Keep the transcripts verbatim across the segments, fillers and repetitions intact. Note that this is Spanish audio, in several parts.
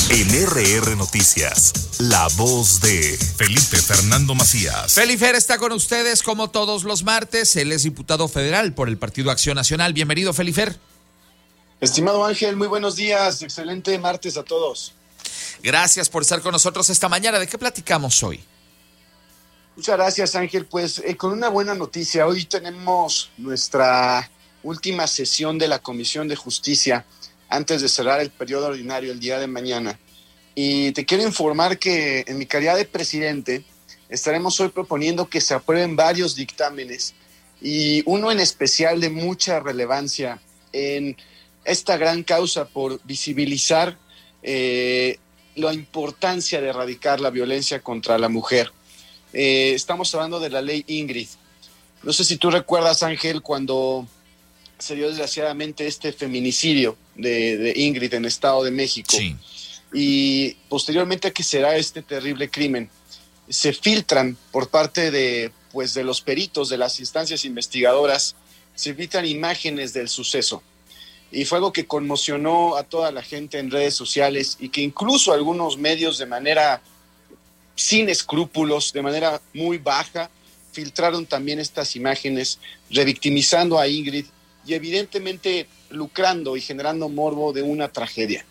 En R R Noticias, la voz de Felipe Fernando Macías. Felifer está con ustedes como todos los martes. Él es diputado federal por el Partido Acción Nacional. Bienvenido, Felifer. Estimado Ángel, muy buenos días. Excelente martes a todos. Gracias por estar con nosotros esta mañana. ¿De qué platicamos hoy? Muchas gracias, Ángel. Pues eh, con una buena noticia. Hoy tenemos nuestra última sesión de la Comisión de Justicia antes de cerrar el periodo ordinario el día de mañana. Y te quiero informar que en mi calidad de presidente estaremos hoy proponiendo que se aprueben varios dictámenes y uno en especial de mucha relevancia en esta gran causa por visibilizar eh, la importancia de erradicar la violencia contra la mujer. Eh, estamos hablando de la ley Ingrid. No sé si tú recuerdas, Ángel, cuando se dio desgraciadamente este feminicidio de, de Ingrid en Estado de México. Sí. Y posteriormente a que se da este terrible crimen, se filtran por parte de, pues, de los peritos de las instancias investigadoras, se filtran imágenes del suceso. Y fue algo que conmocionó a toda la gente en redes sociales y que incluso algunos medios de manera sin escrúpulos, de manera muy baja, filtraron también estas imágenes, revictimizando a Ingrid y evidentemente lucrando y generando morbo de una tragedia.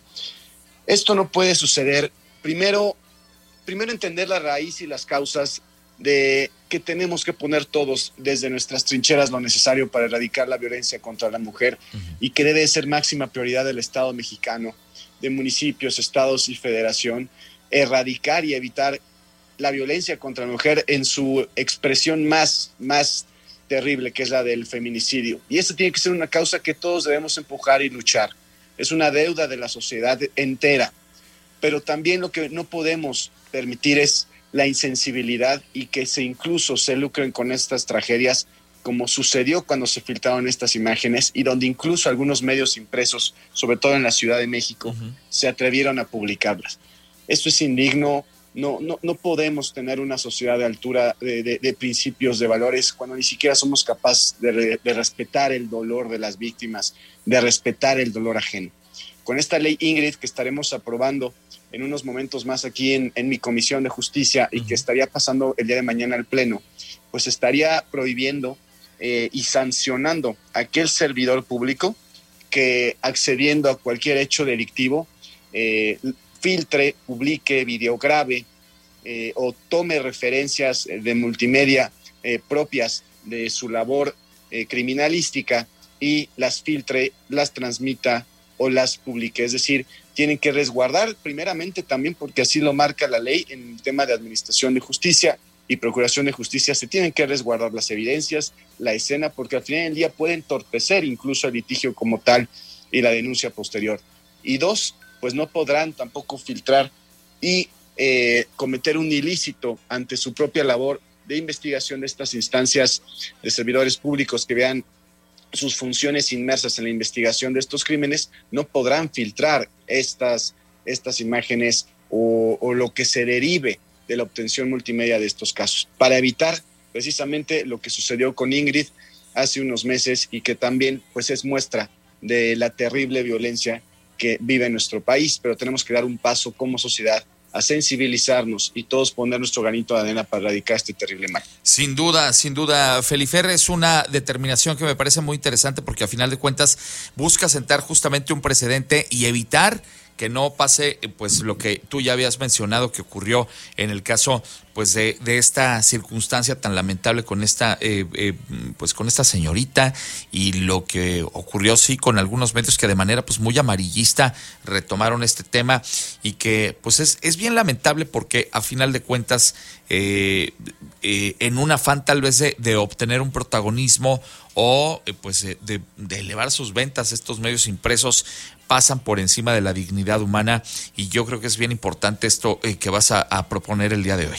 Esto no puede suceder. Primero, primero entender la raíz y las causas de que tenemos que poner todos desde nuestras trincheras lo necesario para erradicar la violencia contra la mujer uh-huh. y que debe ser máxima prioridad del Estado mexicano, de municipios, estados y federación, erradicar y evitar la violencia contra la mujer en su expresión más, más terrible, que es la del feminicidio. Y esta tiene que ser una causa que todos debemos empujar y luchar. Es una deuda de la sociedad entera. Pero también lo que no podemos permitir es la insensibilidad y que se incluso se lucren con estas tragedias, como sucedió cuando se filtraron estas imágenes y donde incluso algunos medios impresos, sobre todo en la Ciudad de México, uh-huh. se atrevieron a publicarlas. Esto es indigno. No, no, no podemos tener una sociedad de altura de, de, de principios, de valores, cuando ni siquiera somos capaces de, de respetar el dolor de las víctimas, de respetar el dolor ajeno. Con esta ley Ingrid que estaremos aprobando en unos momentos más aquí en, en mi Comisión de Justicia y que estaría pasando el día de mañana al Pleno, pues estaría prohibiendo eh, y sancionando a aquel servidor público que, accediendo a cualquier hecho delictivo, eh, filtre, publique, videograbe eh, o tome referencias de multimedia eh, propias de su labor eh, criminalística y las filtre, las transmita o las publique. Es decir, tienen que resguardar primeramente también, porque así lo marca la ley en el tema de administración de justicia y procuración de justicia, se tienen que resguardar las evidencias, la escena, porque al final del día puede entorpecer incluso el litigio como tal y la denuncia posterior. Y dos, pues no podrán tampoco filtrar y eh, cometer un ilícito ante su propia labor de investigación de estas instancias de servidores públicos que vean sus funciones inmersas en la investigación de estos crímenes, no podrán filtrar estas, estas imágenes o, o lo que se derive de la obtención multimedia de estos casos, para evitar precisamente lo que sucedió con Ingrid hace unos meses y que también pues es muestra de la terrible violencia que vive en nuestro país, pero tenemos que dar un paso como sociedad a sensibilizarnos y todos poner nuestro granito de arena para erradicar este terrible mal. Sin duda, sin duda, Felifer, es una determinación que me parece muy interesante porque a final de cuentas busca sentar justamente un precedente y evitar que no pase pues lo que tú ya habías mencionado que ocurrió en el caso pues de, de esta circunstancia tan lamentable con esta eh, eh, pues con esta señorita y lo que ocurrió sí con algunos medios que de manera pues muy amarillista retomaron este tema y que pues es, es bien lamentable porque a final de cuentas eh, eh, en un afán tal vez de, de obtener un protagonismo o eh, pues de, de elevar sus ventas, estos medios impresos pasan por encima de la dignidad humana y yo creo que es bien importante esto eh, que vas a, a proponer el día de hoy.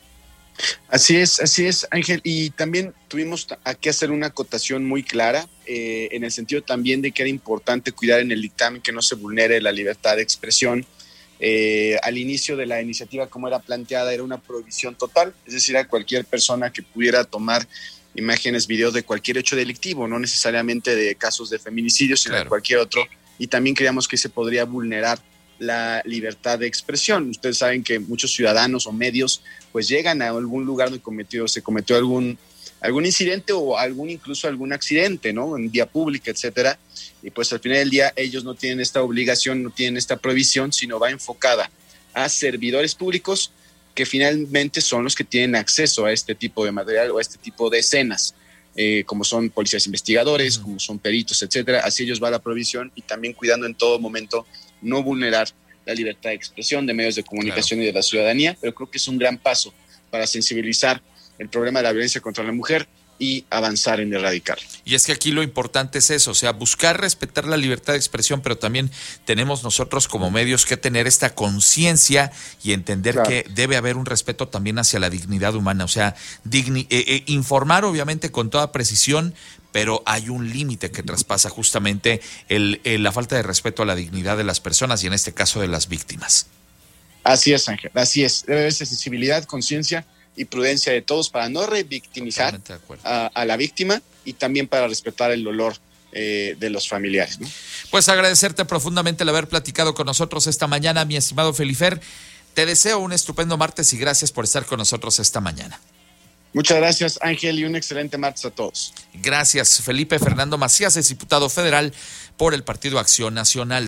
Así es, así es, Ángel, y también tuvimos que hacer una acotación muy clara eh, en el sentido también de que era importante cuidar en el dictamen que no se vulnere la libertad de expresión. Eh, al inicio de la iniciativa, como era planteada, era una prohibición total, es decir, a cualquier persona que pudiera tomar imágenes, videos de cualquier hecho delictivo, no necesariamente de casos de feminicidio, sino claro. de cualquier otro. Y también creíamos que se podría vulnerar la libertad de expresión. Ustedes saben que muchos ciudadanos o medios pues llegan a algún lugar donde cometió, se cometió algún, algún incidente o algún incluso algún accidente, ¿no? En vía pública, etcétera. Y pues al final del día ellos no tienen esta obligación, no tienen esta prohibición, sino va enfocada a servidores públicos que finalmente son los que tienen acceso a este tipo de material o a este tipo de escenas, eh, como son policías investigadores, como son peritos, etcétera. Así ellos va la prohibición y también cuidando en todo momento no vulnerar la libertad de expresión de medios de comunicación claro. y de la ciudadanía, pero creo que es un gran paso para sensibilizar el problema de la violencia contra la mujer y avanzar en erradicarlo. Y es que aquí lo importante es eso, o sea, buscar respetar la libertad de expresión, pero también tenemos nosotros como medios que tener esta conciencia y entender claro. que debe haber un respeto también hacia la dignidad humana, o sea, digni- eh, eh, informar obviamente con toda precisión, pero hay un límite que traspasa justamente el, el, la falta de respeto a la dignidad de las personas y en este caso de las víctimas. Así es, Ángel, así es. Debe haber sensibilidad, conciencia y prudencia de todos para no revictimizar a, a la víctima y también para respetar el dolor eh, de los familiares, ¿no? Pues agradecerte profundamente el haber platicado con nosotros esta mañana, mi estimado Felifer. Te deseo un estupendo martes y gracias por estar con nosotros esta mañana. Muchas gracias, Ángel, y un excelente martes a todos. Gracias, Felipe Fernando Macías, es diputado federal por el Partido Acción Nacional.